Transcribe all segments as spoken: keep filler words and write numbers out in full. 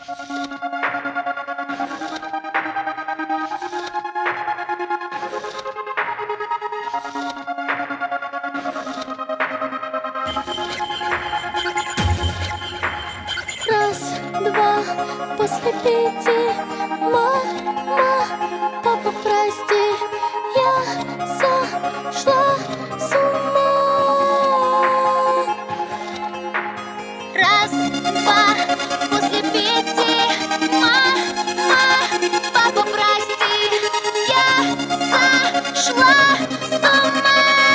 Раз, два, после пяти. Мама, папа, прости, я сошла с ума. Раз, два, после пяти. Мама, папа, прости, я сошла с ума.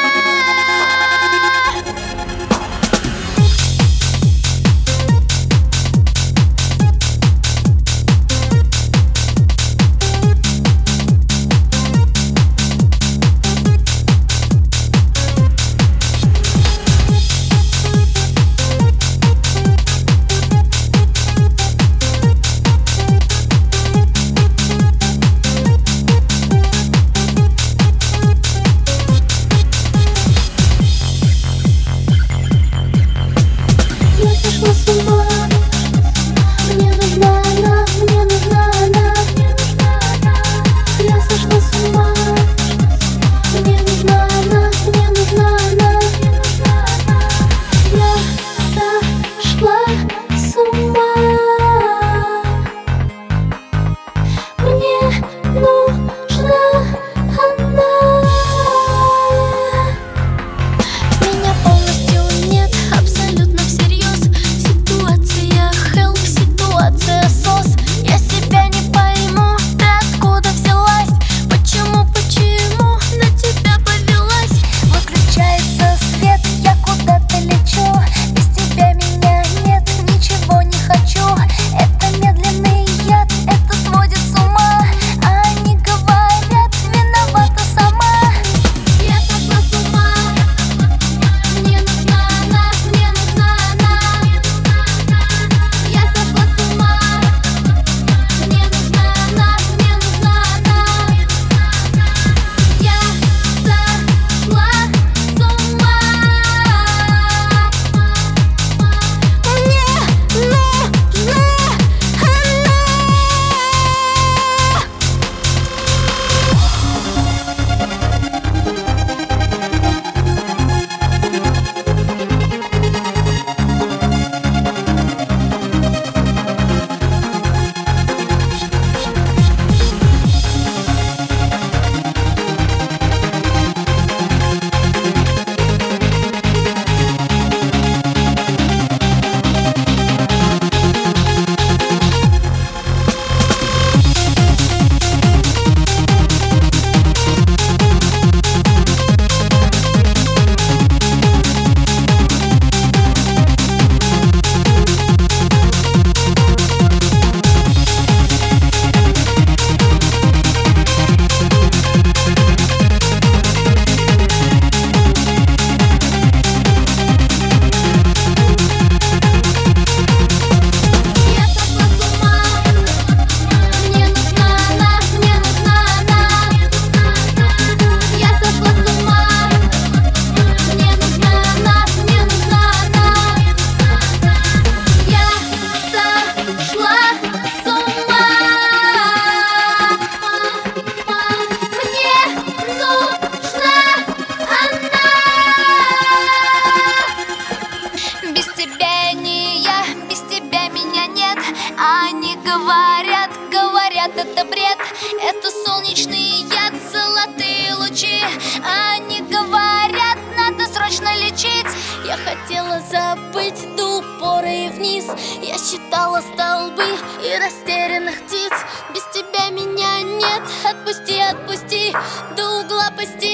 Они говорят, говорят, это бред. Это солнечный яд, золотые лучи. Они говорят, надо срочно лечить. Я хотела забыть до упора и вниз. Я считала столбы и растерянных птиц. Без тебя меня нет, отпусти, отпусти, до угла пусти.